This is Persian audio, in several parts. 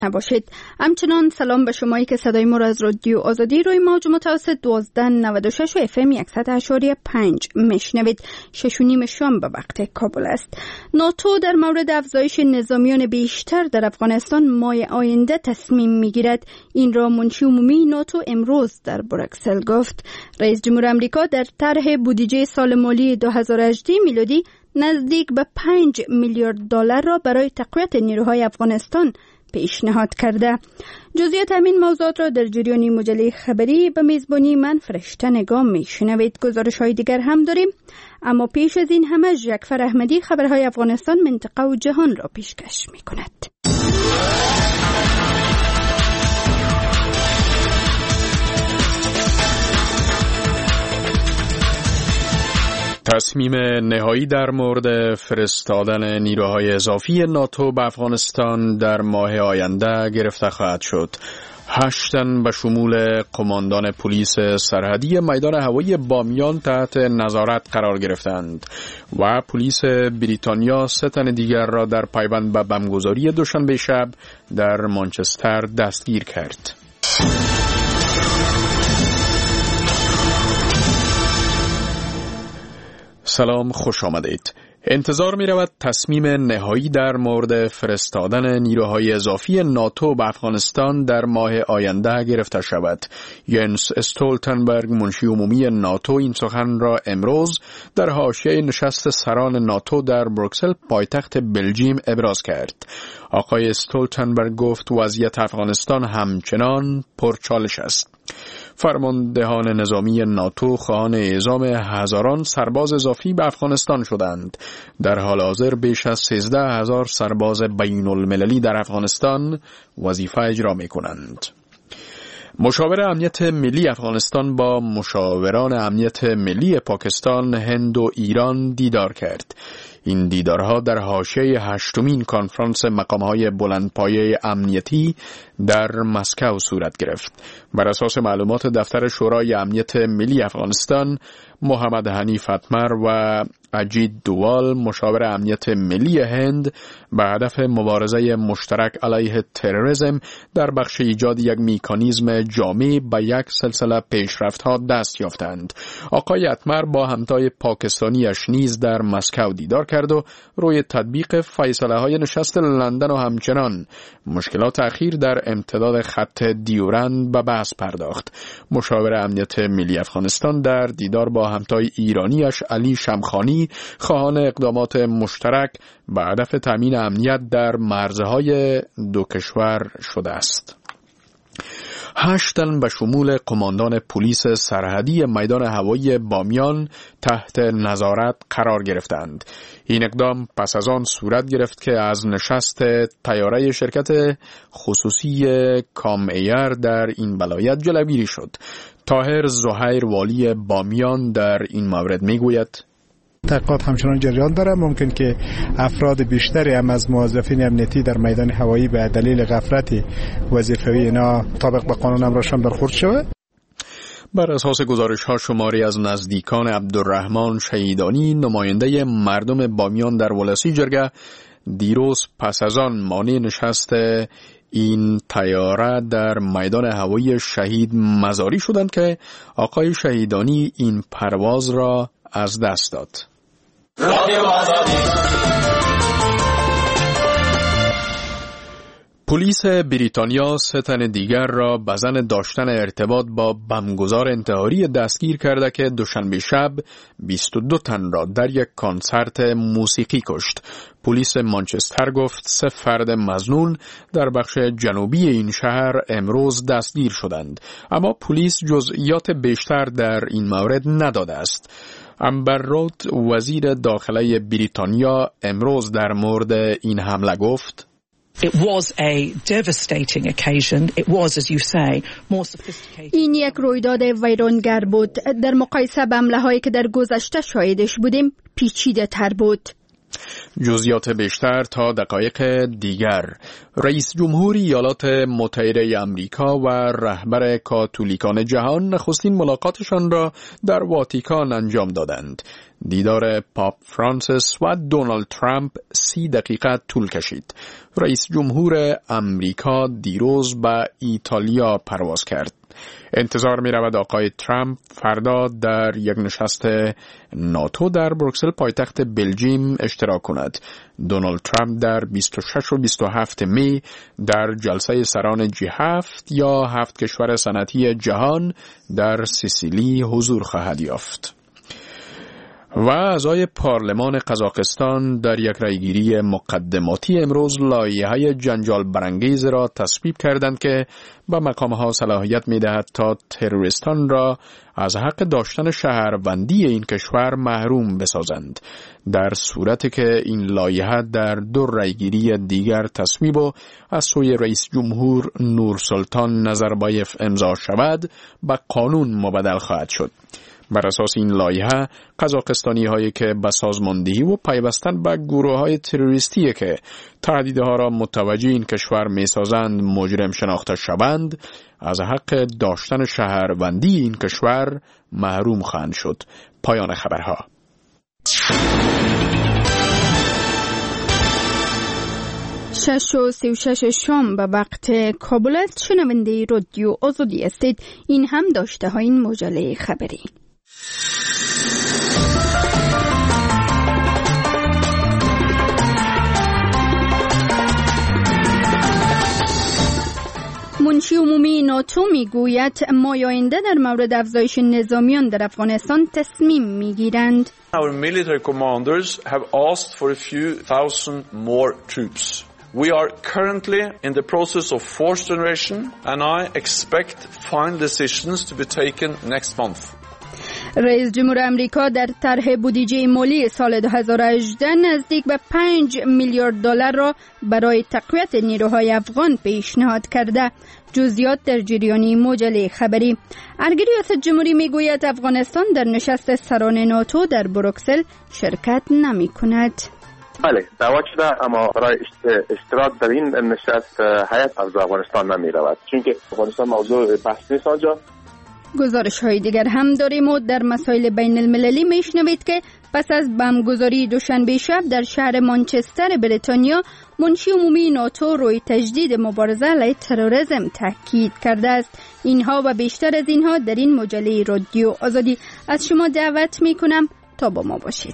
نباشید. همچنان سلام به شمایی که صدای ما را از رادیو آزادی روی موج متوسط 1296 و FM 100.5 میشنوید. 6:30 شام به وقت کابل است. ناتو در مورد افزایش نظامیان بیشتر در افغانستان ماه آینده تصمیم میگیرد. این را منشی عمومی ناتو امروز در بروکسل گفت. رئیس جمهور آمریکا در طرح بودجه سال مالی 2018 میلادی نزدیک به 5 میلیارد دلار را برای تقویت نیروهای افغانستان پیشنهاد کرده. جزئیات همین موضوعات را در جریان مجله خبری به میزبانی من فرشته نگاه میشنوید. گزارش‌های دیگر هم داریم، اما پیش از این همه جعفر احمدی خبرهای افغانستان، منطقه و جهان را پیشکش میکند. تصمیم نهایی در مورد فرستادن نیروهای اضافی ناتو به افغانستان در ماه آینده گرفته خواهد شد. 8 تن به شمول قماندان پلیس سرحدی میدان هوایی بامیان تحت نظارت قرار گرفتند و پلیس بریتانیا 3 تن دیگر را در پیوند به بمبگذاری دوشنبه شب در مانچستر دستگیر کرد. سلام، خوش آمدید. انتظار می رود تصمیم نهایی در مورد فرستادن نیروهای اضافی ناتو به افغانستان در ماه آینده گرفته شود. ینس استولتنبرگ، منشی عمومی ناتو، این سخن را امروز در حاشیه نشست سران ناتو در بروکسل پایتخت بلژیم ابراز کرد. آقای استولتنبرگ گفت وضعیت افغانستان همچنان پرچالش است. فرماندهان نظامی ناتو خواهان اعزام هزاران سرباز اضافی به افغانستان شدند. در حال حاضر بیش از 13,000 سرباز بین المللی در افغانستان وظیفه اجرا می کنند. مشاور امنیت ملی افغانستان با مشاوران امنیت ملی پاکستان، هند و ایران دیدار کرد. این دیدارها در حاشیه 8مین کنفرانس مقام‌های بلندپایه امنیتی در مسکو صورت گرفت. بر اساس معلومات دفتر شورای امنیت ملی افغانستان، محمد حنیف اتمر و اجیت دوال، مشاور امنیت ملی هند، به هدف مبارزه مشترک علیه تروریسم در بخش ایجاد یک مکانیزم جامع به یک سلسله پیشرفت‌ها دست یافتند. آقای اتمر با همتای پاکستانیش نیز در مسکو دیدار کرد و روی تطبیق فیصله‌های نشست لندن و همچنان مشکلات اخیر در امتداد خط دیورند به بحث پرداخت. مشاور امنیت ملی افغانستان در دیدار با همتای ایرانیش علی شمخانی خواهان اقدامات مشترک به هدف تامین امنیت در مرزهای دو کشور شده است. 8 تن به شمول قماندان پلیس سرحدی میدان هوایی بامیان تحت نظارت قرار گرفتند. این اقدام پس از آن صورت گرفت که از نشست طیاره شرکت خصوصی کام ایر در این ولایت جلوگیری شد. طاهر زهیر، والی بامیان، در این مورد میگوید: تحقیقات همچنان جریان داره. ممکن که افراد بیشتری هم از موظفین امنیتی در میدان هوایی به دلیل غفلت وظیفوی اینا طابق به قانون امرشان برخورد شود. بر اساس گزارش‌ها شماری از نزدیکان عبدالرحمن شهیدانی، نماینده مردم بامیان در ولسی جرگه، دیروز پس از آن مانع نشست این طیاره در میدان هوایی شهید مزاری شدند که آقای شهیدانی این پرواز را از دست داد. پلیس بریتانیا 3 تن دیگر را به زن داشتن ارتباط با بمبگذار انتحاری دستگیر کرده که دوشنبه شب 22 تن را در یک کنسرت موسیقی کشت. پلیس مانچستر گفت 3 فرد مظنون در بخش جنوبی این شهر امروز دستگیر شدند، اما پلیس جزئیات بیشتر در این مورد نداده است. امبر رود، وزیر داخله بریتانیا، امروز در مورد این حمله گفت: It was a devastating occasion. It was, as you say, more sophisticated. این یک رویداد ویرانگر بود. در مقایسه با حمله‌هایی که در گذشته شاهدش بودیم، پیچیده تر بود. جزئیات بیشتر تا دقایق دیگر. رئیس جمهور ایالات متحده آمریکا و رهبر کاتولیکان جهان نخستین ملاقاتشان را در واتیکان انجام دادند. دیدار پاپ فرانسیس و دونالد ترامپ 30 دقیقه طول کشید. رئیس جمهور آمریکا دیروز به ایتالیا پرواز کرد. انتظار می رود آقای ترامپ فردا در یک نشست ناتو در بروکسل پایتخت بلژیم اشتراک کند. دونالد ترامپ در 26 و 27 می در جلسه سران G7 یا 7 کشور صنعتی جهان در سیسیلی حضور خواهد یافت. و اعضای پارلمان قزاقستان در یک رأیگیری مقدماتی امروز لایحه جنجال برانگیز را تصویب کردند که به مقامها صلاحیت می‌دهد تا تروریستان را از حق داشتن شهروندی این کشور محروم بسازند. در صورتی که این لایحه در 2 رأیگیری دیگر تصویب و از سوی رئیس جمهور نورسلطان نظربایف امضا شود، به قانون مبدل خواهد شد. بر اساس این لایحه قزاقستانی هایی که به سازماندهی و پیوستن به گروه های تروریستی که تهدیدها را متوجه این کشور می سازند مجرم شناخته شوند، از حق داشتن شهروندی این کشور محروم خواهند شد. پایان خبرها. 6:36 شام به وقت کابل است. شنونده رادیو آزادی هستید. این هم داشته های این مجله خبری. منشی عمومی ناتو میگوید ماه آینده در مورد افزایش نظامیان در افغانستان تصمیم میگیرند. Our military commanders have asked for a few thousand more troops. We are currently in the process of force generation and I expect final decisions to be taken next month. رئیس جمهور امریکا در طرح بودجه مالی سال 2018 نزدیک به 5 میلیارد دلار را برای تقویت نیروهای افغان پیشنهاد کرده. جزئیات در جریان مجله خبری. ارگی ریاست جمهوری میگوید افغانستان در نشست سران ناتو در بروکسل شرکت نمی کند. بله، دعوت شده اما برای اشتراک در این نشست هیئت از افغانستان نمی رود، چون که افغانستان موضوع بحث نیست آنجا. گزارش های دیگر هم داریم و در مسائل بین المللی میشنوید که پس از بمبگذاری دوشنبه شب در شهر مانچستر بریتانیا، منشی عمومی ناتو روی تجدید مبارزه علیه تروریسم تاکید کرده است. اینها و بیشتر از اینها در این مجله رادیو آزادی. از شما دعوت میکنم تا با ما باشید.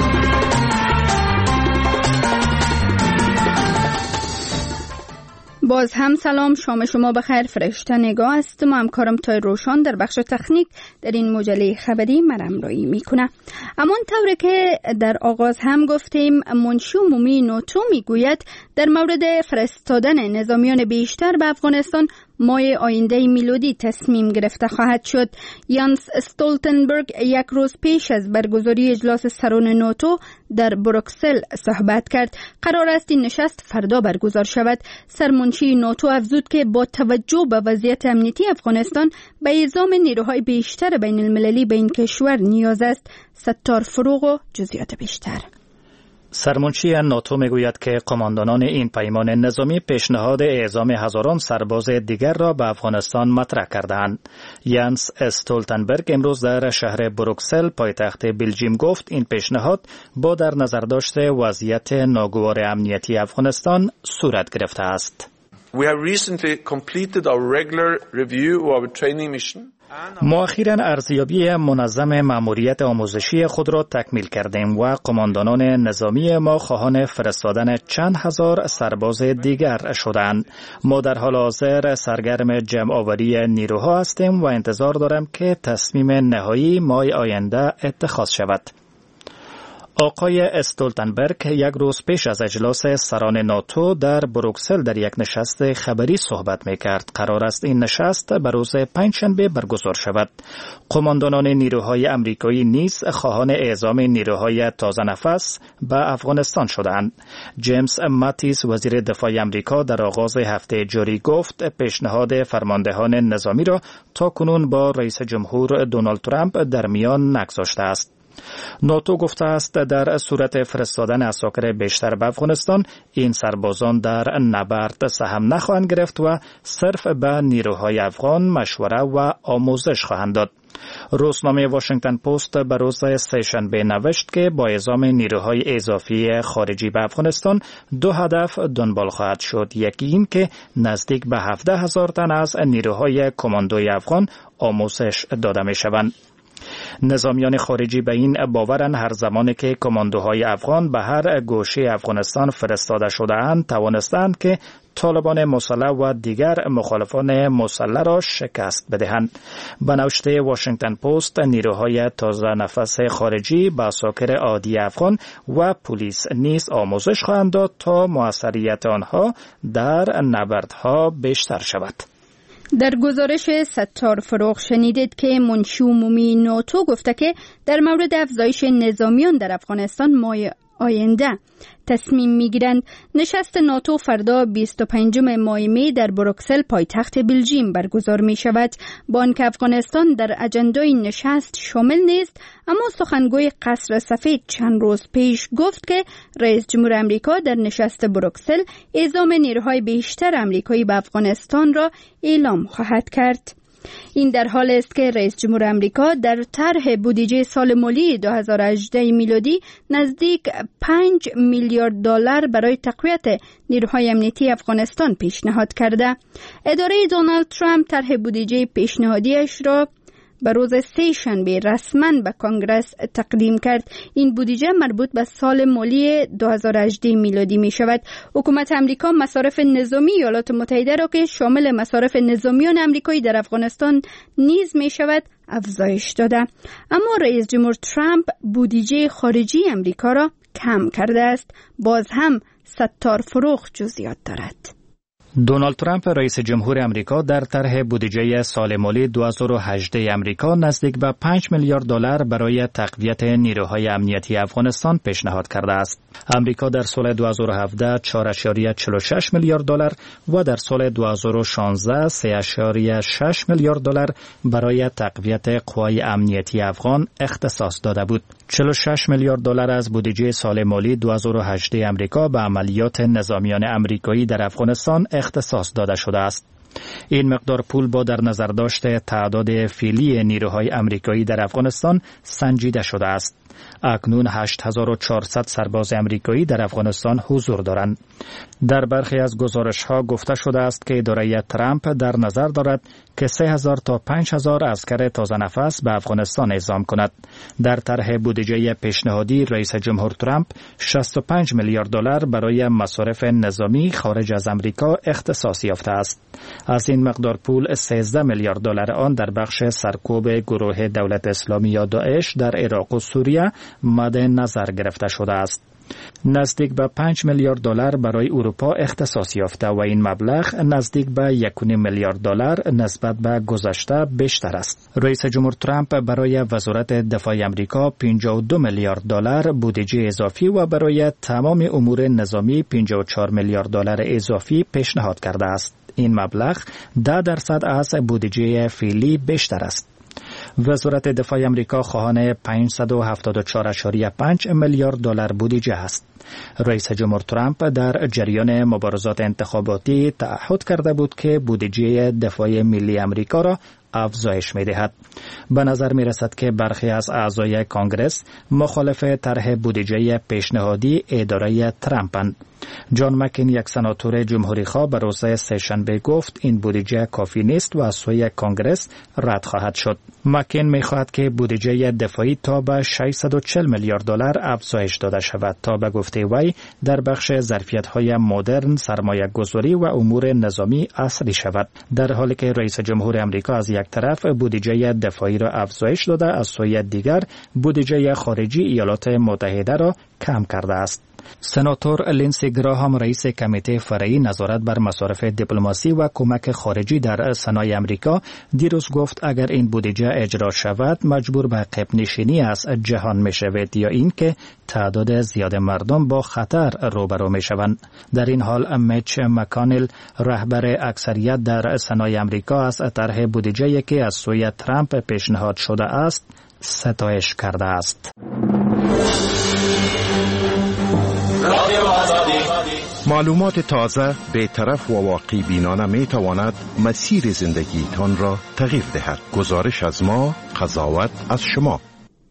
باز هم سلام، شام شما بخیر. فرشته نگاه است. ما همکارم تای روشان در بخش تکنیک در این مجله خبری مرمرایی میکنه. اما طوری که در آغاز هم گفتیم، منشی عمومی ناتو میگوید در مورد فرستادن نظامیان بیشتر به افغانستان ماه آینده میلادی تصمیم گرفته خواهد شد. یانس استولتنبرگ یک روز پیش از برگزاری اجلاس سران ناتو در بروکسل صحبت کرد. قرار است این نشست فردا برگزار شود. سرمنشی ناتو افزود که با توجه به وضعیت امنیتی افغانستان به اعزام نیروهای بیشتر بین المللی به این کشور نیاز است. ستار فروغ و جزئیات بیشتر. سرمنشی ناتو میگوید که قماندانان این پیمان نظامی پیشنهاد اعزام هزاران سرباز دیگر را به افغانستان مطرح کردند. یانس استولتنبرگ امروز در شهر بروکسل پایتخت بلژیم گفت این پیشنهاد با در نظر داشته وضعیت ناگوار امنیتی افغانستان صورت گرفته است. We have recently completed our regular review of our training mission. ما اخیراً ارزیابی منظم مأموریت آموزشی خود را تکمیل کردیم و قماندانان نظامی ما خواهان فرستادن چند هزار سرباز دیگر شدند. ما در حال حاضر سرگرم جمع‌آوری نیروها هستیم و انتظار دارم که تصمیم نهایی ماه آینده اتخاذ شود. آقای استولتنبرگ یک روز پیش از اجلاس سران ناتو در بروکسل در یک نشست خبری صحبت می‌کرد. قرار است این نشست به روز پنجشنبه برگزار شود. قماندانان نیروهای آمریکایی نیز خواهان اعزام نیروهای تازه نفس به افغانستان شدند. جیمز ماتیس وزیر دفاع آمریکا در آغاز هفته جاری گفت پیشنهاد فرماندهان نظامی را تا کنون با رئیس جمهور دونالد ترامپ در میان نگذاشته است. ناتو گفته است در صورت فرستادن عساکر بیشتر به افغانستان این سربازان در نبرد سهم نخواهند گرفت و صرف به نیروهای افغان مشوره و آموزش خواهند داد. روزنامه واشنگتن پست به روز سه‌شنبه نوشت که با اعزام نیروهای اضافی خارجی به افغانستان 2 هدف دنبال خواهد شد. یکی این که نزدیک به 17,000 تن از نیروهای کماندوی افغان آموزش داده می شوند. نظامیان خارجی به این باورند هر زمانی که کماندوهای افغان به هر گوشه افغانستان فرستاده شده‌اند توانستند که طالبان مسلح و دیگر مخالفان مسلح را شکست بدهند. به نوشته واشنگتن پست نیروهای تازه نفس خارجی به عساکر عادی افغان و پلیس نیز آموزش خواهند داد تا موثریت آنها در نبردها بیشتر شود. در گزارش ستار فروغ شنیدید که منشی عمومی ناتو گفته که در مورد افزایش نظامیان در افغانستان ماه آینده تصمیم میگیرند. نشست ناتو فردا 25 ماه می در بروکسل پایتخت بلژیم برگزار می شود. با آنکه افغانستان در اجندای نشست شامل نیست، اما سخنگوی قصر سفید چند روز پیش گفت که رئیس جمهور امریکا در نشست بروکسل اعزام نیروهای بیشتر امریکایی به افغانستان را اعلام خواهد کرد. این در حال است که رئیس جمهور امریکا در طرح بودجه سال مالی 2018 میلادی نزدیک 5 میلیارد دلار برای تقویت نیروهای امنیتی افغانستان پیشنهاد کرده. اداره دونالد ترامپ طرح بودجه پیشنهادیش را به روز سه‌شنبه رسما به کنگره تقدیم کرد. این بودجه مربوط به سال مالی 2018 میلادی می شود. حکومت امریکا مصارف نظامی ایالات متحده را که شامل مصارف نظامیان امریکایی در افغانستان نیز می شود افزایش داده. اما رئیس جمهور ترامپ بودجه خارجی امریکا را کم کرده است. باز هم ستار فروغ جزئیات دارد. دونالد ترامپ رئیس جمهور امریکا در طرح بودجه سال مالی 2018 امریکا نزدیک به 5 میلیارد دلار برای تقویت نیروهای امنیتی افغانستان پیشنهاد کرده است. امریکا در سال 2017 4.46 میلیارد دلار و در سال 2016 3.6 میلیارد دلار برای تقویت قوای امنیتی افغان اختصاص داده بود. 46 میلیارد دلار از بودجه سال مالی 2018 امریکا به عملیات نظامیان امریکایی در افغانستان اختصاص داده شده است. این مقدار پول با در نظر داشت تعداد فعلی نیروهای امریکایی در افغانستان سنجیده شده است. اکنون 8400 سرباز امریکایی در افغانستان حضور دارند. در برخی از گزارش‌ها گفته شده است که اداره ترامپ در نظر دارد که 3000 تا 5000 عسکر تازه نفس به افغانستان اعزام کند. در طرح بودجه پیشنهادی رئیس جمهور ترامپ 65 میلیارد دلار برای مصارف نظامی خارج از امریکا اختصاص یافته است. از این مقدار پول 13 میلیارد دلار آن در بخش سرکوب گروه دولت اسلامی یا داعش در عراق و سوریه مد نظر گرفته شده است. نزدیک به 5 میلیارد دلار برای اروپا اختصاص یافته و این مبلغ نزدیک به 1.5 میلیارد دلار نسبت به گذشته بیشتر است. رئیس جمهور ترامپ برای وزارت دفاع امریکا 52 میلیارد دلار بودجه اضافی و برای تمام امور نظامی 54 میلیارد دلار اضافی پیشنهاد کرده است. این مبلغ 10% از بودجه فعلی بیشتر است. وزارت دفاع امریکا خواهان 574.5 میلیارد دلار بودجه است. رئیس جمهور ترامپ در جریان مبارزات انتخاباتی تعهد کرده بود که بودجه دفاع ملی امریکا را افزایش می‌دهد. به نظر می‌رسد که برخی از اعضای کانگرس مخالف طرح بودجه پیشنهادی اداره ترامپند. جان مکین یک سناتور جمهوری‌خواه به روز سه‌شنبه گفت این بودجه کافی نیست و از سوی کانگرس رد خواهد شد. مکین می‌خواهد که بودجه دفاعی تا به 640 میلیارد دلار افزایش داده شود تا به گفته وی در بخش ظرفیت‌های مدرن، سرمایه‌گذاری و امور نظامی عصری شود. در حالی که رئیس جمهور آمریکا از یک طرف بودجه دفاعی را افزایش داده، از سوی دیگر بودجه خارجی ایالات متحده را کم کرده است. سناتور لینسی گراهام رئیس کمیته فرعی نظارت بر مصارف دیپلماسی و کمک خارجی در سنای امریکا دیروز گفت اگر این بودجه اجرا شود مجبور به عقب نشینی از جهان می شود یا اینکه تعداد زیاد مردم با خطر روبرو می شوند. در این حال میچ مکانل رهبر اکثریت در سنای امریکا از طرح بودجه‌ای که از سوی ترامپ پیشنهاد شده است ستایش کرده است. معلومات تازه، بی‌طرف و واقعی بینانه می تواند مسیر زندگیتان را تغییر دهد. گزارش از ما، قضاوت از شما.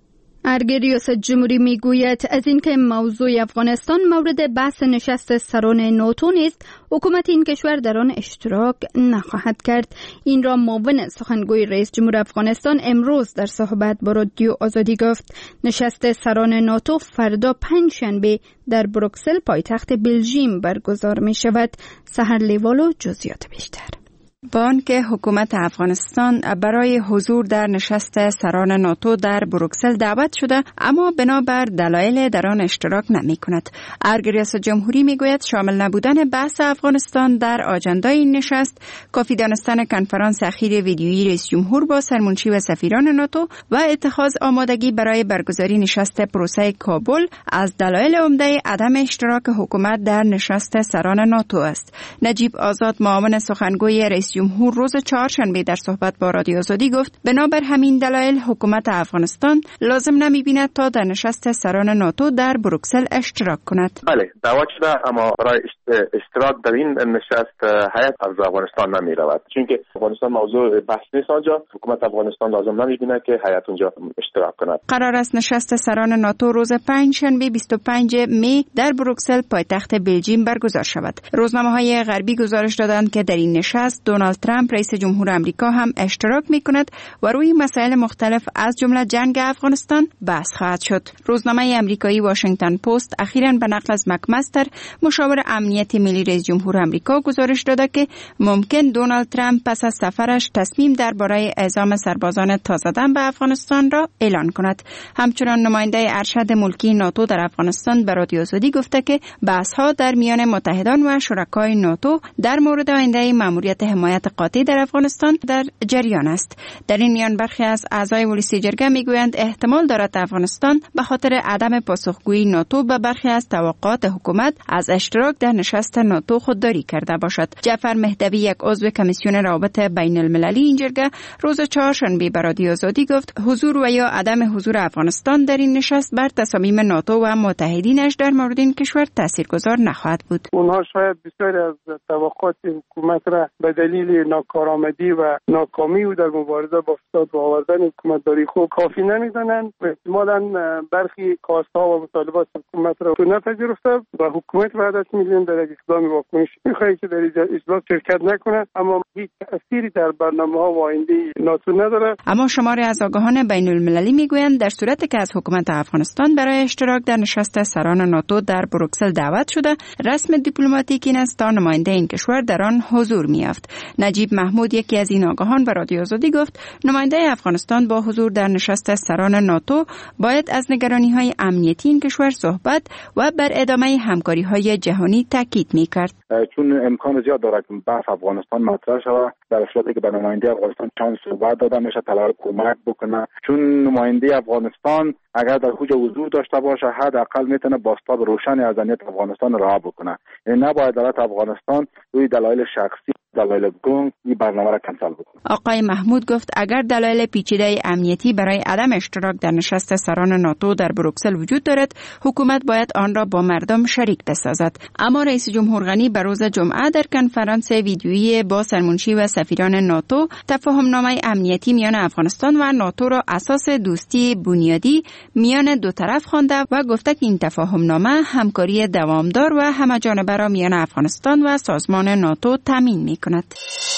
ارگ ریاست جمهوری میگوید از اینکه موضوع افغانستان مورد بحث نشست سران ناتو نیست، حکومت این کشور در آن اشتراک نخواهد کرد. این را معاون سخنگوی رئیس جمهور افغانستان امروز در صحبت با رادیو آزادی گفت. نشست سران ناتو فردا پنجشنبه در بروکسل پایتخت بلژیم برگزار می شود. سحر لیوالو جزئیات بیشتر. با آنکه حکومت افغانستان برای حضور در نشست سران ناتو در بروکسل دعوت شده، اما بنابر دلایل در آن اشتراک نمی کند. ارگ ریاست جمهوری می گوید شامل نبودن بحث افغانستان در آجندای این نشست، کافی دانستن کنفرانس اخیر ویدیویی رئیس جمهور با سرمنشی و سفیران ناتو و اتخاذ آمادگی برای برگزاری نشست پروسه کابل از دلایل عمده عدم اشتراک حکومت در نشست سران ناتو است. نجیب آزاد معاون سخنگوی رئیس جمهور روز چهارشنبه در صحبت با رادیو آزادی گفت بنابر همین دلایل حکومت افغانستان لازم نمی‌بیند تا در نشست سران ناتو در بروکسل اشتراک کند. بله، دعوت شده اما برای اشتراک در این نشست هیئت از افغانستان نمی‌رود، چون که افغانستان موضوع بحث نیست آنجا. حکومت افغانستان لازم نمی‌بیند که هیئت اونجا اشتراک کند. قرار است نشست سران ناتو روز پنجشنبه 25 می در بروکسل پایتخت بلژیم برگزار شود. روزنامه‌های غربی گزارش دادند که در این نشست دونالد ترامپ رئیس جمهور آمریکا هم اشتراک می‌کند و روی مسائل مختلف از جمله جنگ افغانستان بحث خواهد شد. روزنامه آمریکایی واشنگتن پست اخیراً به نقل از مکمستر مشاور امنیت ملی رئیس جمهور آمریکا گزارش داده که ممکن دونالد ترامپ پس از سفرش تصمیم درباره اعزام سربازان تازه‌دم به افغانستان را اعلان کند. همچنان نماینده ارشد ملکی ناتو در افغانستان به رادیو آزادی گفته که بحث‌ها در میان متحدان و شرکای ناتو در مورد آینده ماموریت حمایت قاطع در افغانستان در جریان است. در این میان برخی از اعضای ولسی جرگه میگویند احتمال دارد افغانستان به خاطر عدم پاسخگویی ناتو به برخی از توقعات حکومت از اشتراک در نشست ناتو خودداری کرده باشد. جعفر مهدوی، یک عضو کمیسیون روابط بین المللی این جرگه، روز چهارشنبه به رادیو آزادی گفت حضور و یا عدم حضور افغانستان در این نشست بر تصامیم ناتو و متحدینش در مورد این کشور تاثیرگذار نخواهد بود. اونها شاید بسیاری از توقعات حکومت را به دلیل ناکارآمدی و ناکامی او در مبارزه با فساد و آوردن حکومتداری خوب کافی نمیدانند و احتمالاً برخی کاست‌ها و مطالبات حکومت را نپذیرفته و حکومت وعده می‌دهند در یک اقدام واکنشی می‌خواهد که در اجلاس شرکت نکند، اما هیچ تأثیری در برنامه‌ها و آینده ناتو ندارد. اما شماری از آگاهان بین المللی میگویند در صورتی که از حکومت افغانستان برای اشتراک در نشست سران ناتو در بروکسل دعوت شده، رسم دیپلماتیک این است تا نماینده این کشور در آن حضور می‌یافت. نجیب محمود، یکی از این آگاهان، به رادیو آزادی گفت نماینده افغانستان با حضور در نشست سران ناتو باید از نگرانی‌های امنیتی این کشور صحبت و بر ادامه همکاری‌های جهانی تاکید می‌کرد. چون امکان زیاد دارد که بحث افغانستان مطرح شود، در صورتی که به نماینده افغانستان چانس صحبت داده میشه طلب کمک بکنه، چون نماینده افغانستان اگر در حوزه حضور داشته باشه حداقل میتونه بازتاب روشنی از امنیت افغانستان رها بکنه. یعنی نباید دولت افغانستان روی دلایل شخصی، دلایل گنگ این برنامه را کنسل بکنه. آقای محمود گفت اگر دلایل پیچیده امنیتی برای عدم اشتراک در نشست سران ناتو در بروکسل وجود دارد، حکومت باید آن را با مردم شریک بسازد. اما رئیس جمهور غنی به روز جمعه در کنفرانس ویدیویی با سرمنشی و سفیران ناتو تفاهمنامه امنیتی میان افغانستان و ناتو را اساس دوستی بنیادی میان دو طرف خوانده و گفته که این تفاهمنامه همکاری دوامدار و همه‌جانبه را میان افغانستان و سازمان ناتو تامین می‌کند.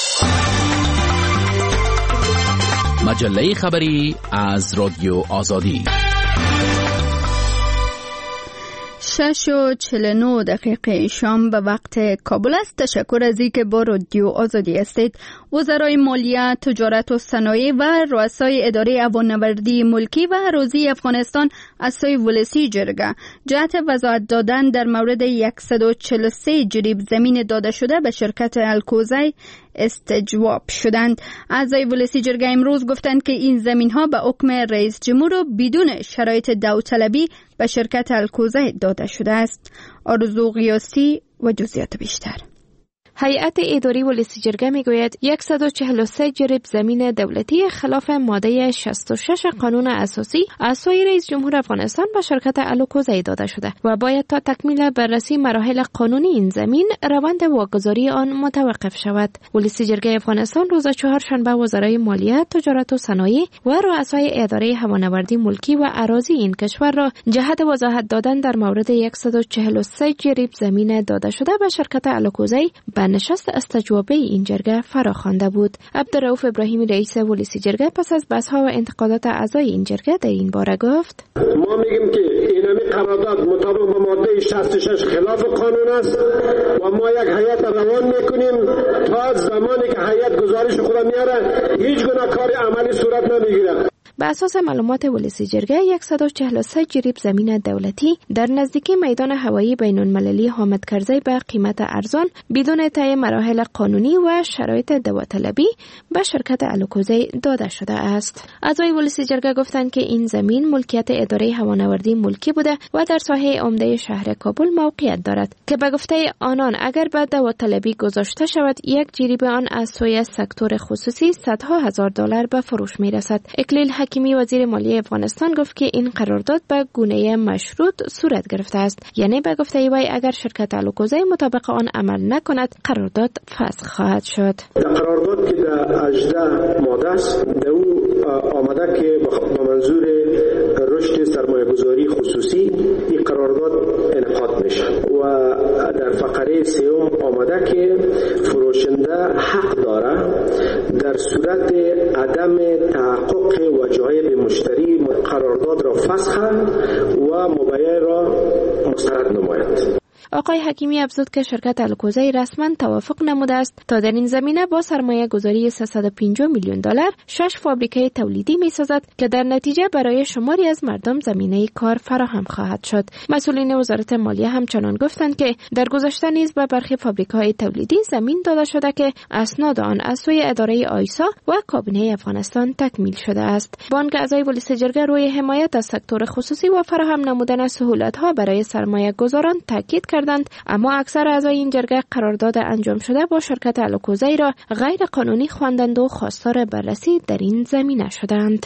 مجله خبری از رادیو آزادی. 6:49 شام به وقت کابل است. تشکر از اینکه با رادیو آزادی هستید. وزرای مالیه، تجارت و صنایع و رؤسای اداره هوانوردی ملکی و اراضی افغانستان از سوی ولسی جرگه جهت وضاحت دادن در مورد 143 جریب زمین داده شده به شرکت الکوزی استجواب شدند. اعضای ولسی جرگه امروز گفتند که این زمین ها به حکم رئیس جمهور و بدون شرایط داوطلبی به شرکت الکوزی داده شده است. آرزو قیاسی و جزئیات بیشتر. هیئت اداری ولسی جرگه میگوید 143 جریب زمین دولتی خلاف ماده 66 قانون اساسی از سوی رئیس جمهور افغانستان به شرکت الوکوزی داده شده و باید تا تکمیل بررسی مراحل قانونی این زمین روند واگذاری آن متوقف شود. ولسی جرگه افغانستان روز چهارشنبه وزرای مالیه، تجارت و صنایع و رؤسای اداره هوانوردی ملکی و اراضی این کشور را جهت وضاحت دادن در مورد 143 جریب زمین داده شده به شرکت الوکوزی به نشست استجوابه این جرگه فراخوانده بود. عبدالرؤوف ابراهیمی رئیس ولسی جرگه پس از بحث‌ها و انتقادات اعضای این جرگه در این باره گفت: ما میگیم که این قرارداد مطابق با ماده 66 خلاف قانون است و ما یک هیئت روان میکنیم تا زمانی که هیئت گزارش خود میاره هیچ گونه کار عملی صورت نمیگیره. به اساس معلومات ولسی جرگه 143 جریب زمین دولتی در نزدیکی میدان هوایی بین‌المللی حامد کرزی به قیمت ارزان بدون طی مراحل قانونی و شرایط داوطلبی به شرکت الوکوزی داده شده است. اعضای ولسی جرگه گفتند که این زمین ملکیت اداره هوانوردی ملکی بوده و در ساحه عمده شهر کابل موقعیت دارد که به گفته آنان اگر به داوطلبی گذاشته شود یک جریب آن از سوی سکتور خصوصی صدها هزار دلار به فروش میرسد. اکلیل حکیمی وزیر مالیه افغانستان گفت که این قرارداد به گونه مشروط صورت گرفته است، یعنی به گفته وی اگر شرکت الوکوزی مطابق آن عمل نکند قرارداد فسخ خواهد شد. قرارداد که در 18 ماده است در او آمده که به منظور رشد سرمایه‌گذاری خصوصی این قرارداد انعقاد میشه و در فقره سوم آمده که فروشنده حق داره در صورت عدم تحقق وجایب مشتری قرارداد را فسخ و مبایع را مسترد نماید. آقای حکیمی افزود که شرکت الوکوزی رسما توافق نموده است تا در این زمینه با سرمایه گذاری 350 میلیون دلار 6 فابریکه تولیدی می سازد که در نتیجه برای شماری از مردم زمینه کار فراهم خواهد شد. مسئولین وزارت مالیه همچنان گفتند که در گذشته نیز به برخی فابریکه‌های تولیدی زمین داده شده که اسناد آن از سوی اداره آیسا و کابینه افغانستان تکمیل شده است. بانک اعضای ولسی جرگه روی حمایت از سکتور خصوصی و فراهم نمودن سهولت‌ها برای سرمایه گذاران تاکید کردند، اما اکثر اعضای این جرگه قرارداد انجام شده با شرکت الوکوزی را غیر قانونی خواندند و خواستار بررسی در این زمینه شدند.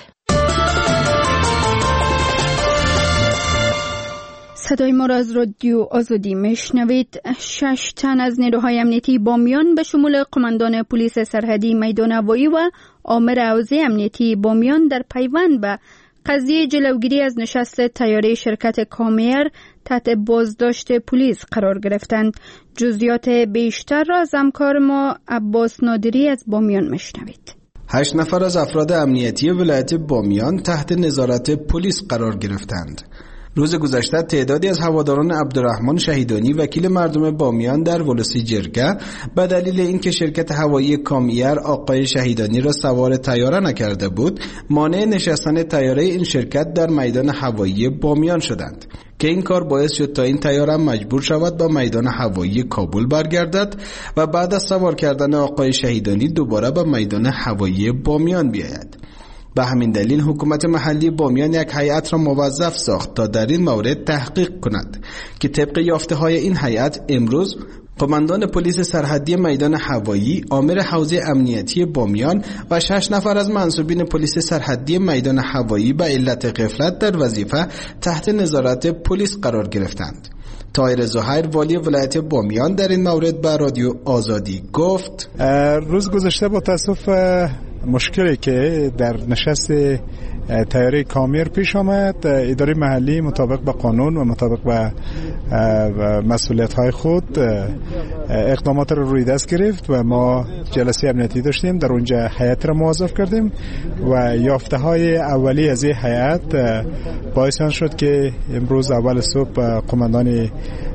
صدای ما را از رادیو آزادی میشنوید. 6 تن از نیروهای امنیتی بامیان به شمول قماندان پلیس سرحدی میدان هوایی و آمر حوزه امنیتی بامیان در پیوند به قضیه جلوگیری از نشست طیاره شرکت کامیر تحت بازداشت پلیس قرار گرفتند. جزئیات بیشتر را از همکار ما عباس نادری از بامیان میشنوید. 8 نفر از افراد امنیتی ولایت بامیان تحت نظارت پلیس قرار گرفتند. روز گذشته تعدادی از هواداران عبدالرحمن شهیدانی وکیل مردم بامیان در ولسی جرگه به دلیل اینکه شرکت هوایی کامیر آقای شهیدانی را سوار طیاره نکرده بود مانع نشستن طیاره این شرکت در میدان هوایی بامیان شدند که این کار باعث شد تا این طیاره مجبور شود به میدان هوایی کابل برگردد و بعد از سوار کردن آقای شهیدانی دوباره به میدان هوایی بامیان بیاید. به همین دلیل حکومت محلی بامیان یک هیئت را موظف ساخت تا در این مورد تحقیق کند که طبق یافته‌های این هیئت امروز قماندان پلیس سرحدی میدان هوایی، آمر حوزه امنیتی بامیان و 6 نفر از منصوبین پلیس سرحدی میدان هوایی به علت غفلت در وظیفه تحت نظارت پلیس قرار گرفتند. طاهر زهیر والی ولایت بامیان در این مورد به رادیو آزادی گفت: روز گذشته با تاسف مشکلی که در نشست طیاره کامیر پیش آمد، اداره محلی مطابق با قانون و مطابق با مسئولیت‌های خود اقدامات را روی دست گرفت و ما جلسه امنیتی داشتیم، در اونجا هیئت را موظف کردیم و یافته‌های اولیه از این هیئت باعث شد که امروز اول صبح قماندان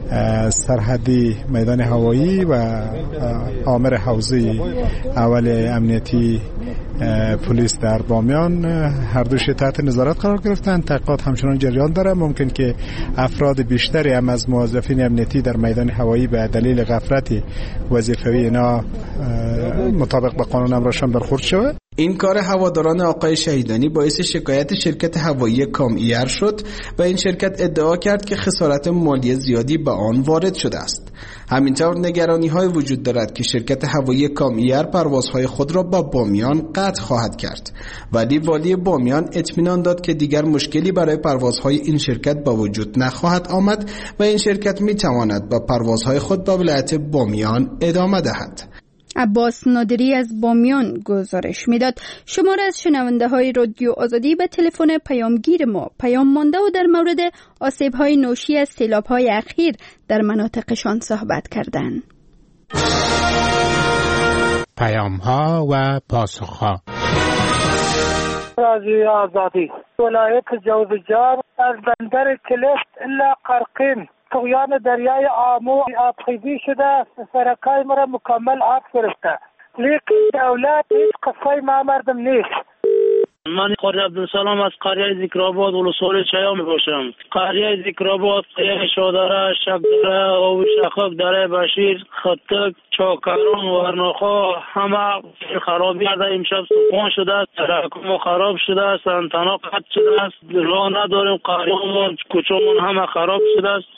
سرحدی میدان هوایی و آمر حوزه اول امنیتی پلیس در بامیان هر دوش تحت نظارت قرار گرفتند. تحقیقات همچنان جریان داره. ممکن که افراد بیشتری هم از موظفین امنیتی در میدان هوایی به دلیل غفلت وظیفوی اینا مطابق با قانون امرشان برخورد شود. این کار هواداران آقای شهیدانی باعث شکایت شرکت هوایی کام ایر شد و این شرکت ادعا کرد که خسارت مالی زیادی به آن وارد شده است. همینطور نگرانی‌های وجود دارد که شرکت هوایی کام ایر پروازهای خود را با بامیان قطع خواهد کرد، ولی والی بامیان اطمینان داد که دیگر مشکلی برای پروازهای این شرکت با وجود نخواهد آمد و این شرکت می‌تواند با پروازهای خود به ولایت بامیان ادامه دهد. عباس نادری از بامیان گزارش میداد. شماره از شنونده های رادیو آزادی به تلفن پیامگیر ما پیام مانده و در مورد آسیب های ناشی از سیلاب های اخیر در مناطقشان صحبت کردند. پیام ها و پاسخ ها. رادیو آزادی ولایت جوزجان از بندر کلفت الا قرقین طغیان دریای آمو آبخیزی شده، سرکای مرا مکمل آب گرفته، لیکن دولت هیچ قصه ما مردم نیست. من قاری عبدالسلام از قریه ذکرآباد ولسوالی چیا می باشم. قریه ذکرآباد، قریه شادره، شکدره، آب شخک، دره بشیر، خطک، چاکران، ورناخا همه خرابی کرده. امشب طوفان شده است، تراکم خراب شده است، انتنا قطع شده است، راه نداریم، قریه‌مون کوچه‌مون همه خراب شده است.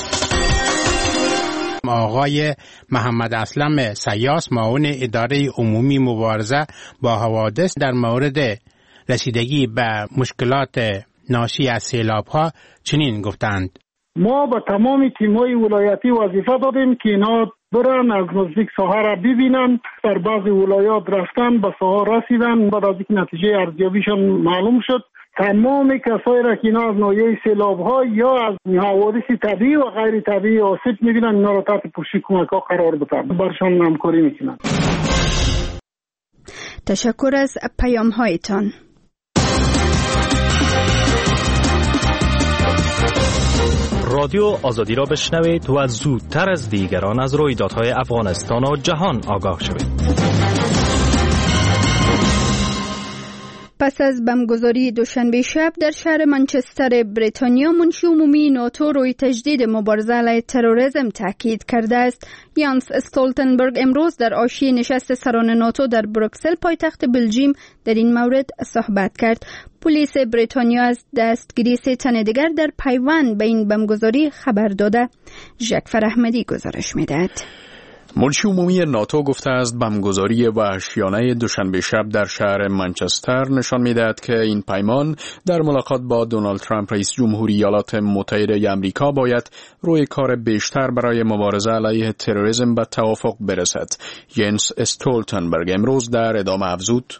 آقای محمد اسلم سیاس معاون اداره عمومی مبارزه با حوادث در مورد رسیدگی به مشکلات ناشی از سیلاب‌ها چنین گفتند: ما با تمام تیم‌های ولایتی وظیفه دادیم که اینا برن از نزدیک ساحه را ببینن. در بعضی ولایات رفتن به ساحه رسیدن، بعد از اینکه نتیجه ارزیابیشون معلوم شد تمام کسایی را که اینا از ناحیه سیلاب‌ها یا از حوادث طبیعی و غیر طبیعی آسیب می‌بینن اینا را تحت پوشش کمک‌ها قرار بدن، برشان همکاری می‌کنن. تشکر از پیام‌هایتان. رادیو آزادی را بشنوید و زودتر از دیگران از رویدادهای افغانستان و جهان آگاه شوید. پس از بمبگذاری دوشنبه شب در شهر منچستر بریتانیا، منشی عمومی ناتو روی تجدید مبارزه علیه تروریسم تاکید کرده است. یانس استولتنبرگ امروز در حاشیه نشست سران ناتو در بروکسل پایتخت بلژیم در این مورد صحبت کرد. پلیس بریتانیا از دستگیری 3 تن دیگر در پیوند به این بمبگذاری خبر داده. ژکفر احمدی گزارش می‌دهد. منشی عمومی ناتو گفته است بمبگذاری وحشیانه دوشنبه شب در شهر منچستر نشان می‌دهد که این پیمان در ملاقات با دونالد ترامپ رئیس جمهوری ایالات متحده آمریکا باید روی کار بیشتر برای مبارزه علیه تروریسم به توافق برسد. ینس استولتنبرگ امروز در ادامه افزود: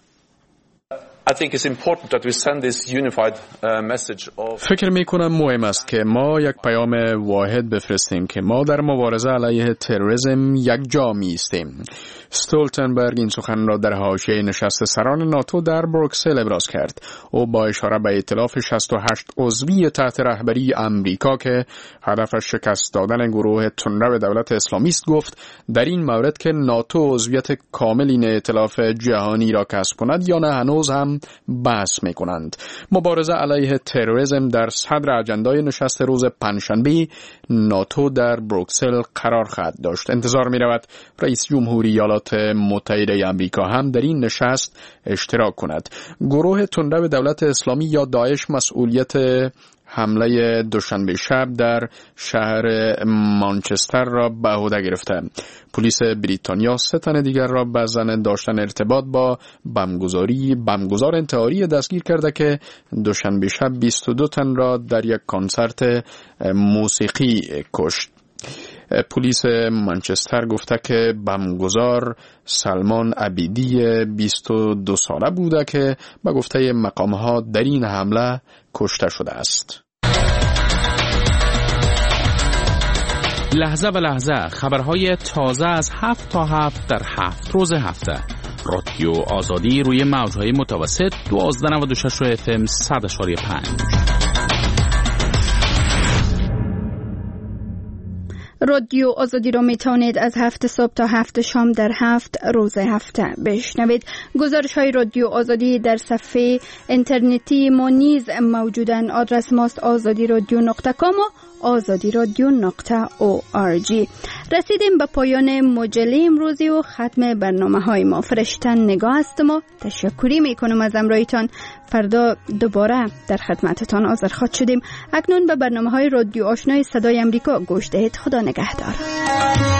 فکر می کنم مهم است که ما یک پیام واحد بفرستیم که ما در مبارزه علیه تروریسم یک جا می ایستیم. استولتنبرگ این سخن را در حاشیه نشست سران ناتو در بروکسل ابراز کرد. او با اشاره به ائتلاف 68 عضوی تحت رهبری آمریکا که هدفش شکست دادن گروه تندرو دولت اسلامی است گفت در این مورد که ناتو عضویت کامل این ائتلاف جهانی را کسب کند یا نه هنوز هم بحث می‌کنند. مبارزه علیه تروریسم در صدر اجندای نشست روز پنجشنبه ناتو در بروکسل قرار خواهد داشت. انتظار می‌رود رئیس جمهوری ایالات متحده آمریکا هم در این نشست اشتراک کند. گروه تندرو دولت اسلامی یا داعش مسئولیت حمله دوشنبه شب در شهر مانچستر را به عهده گرفته. پلیس بریتانیا 3 تن دیگر را به زن داشتن ارتباط با بمبگذار انتحاری دستگیر کرده که دوشنبه شب 22 تن را در یک کنسرت موسیقی کشت. پلیس منچستر گفته که بمبگذار سلمان عبیدی 22 ساله بوده که به گفته مقام‌ها در این حمله کشته شده است. لحظه به لحظه خبرهای تازه از 7 تا 7 در 7 روز هفته. رادیو آزادی روی موج‌های متوسط 1296 FM 100.5. رادیو آزادی را می توانید از 7 صبح تا 7 شام در 7 روز هفته بشنوید. گزارش های رادیو آزادی در صفحه اینترنتی ما نیز موجودن. آدرس ماست azadi radio.com و azadi radio.org. رسیدیم به پایان مجله امروزی و ختم برنامه‌های ما. فرشتن نگاه هستم و تشکری میکنم از همراهیتان. فردا دوباره در خدمتتان حاضر خواهد شدیم. اکنون به برنامه‌های رادیو آشنای صدای امریکا گوش دهید. خدا نگهدار.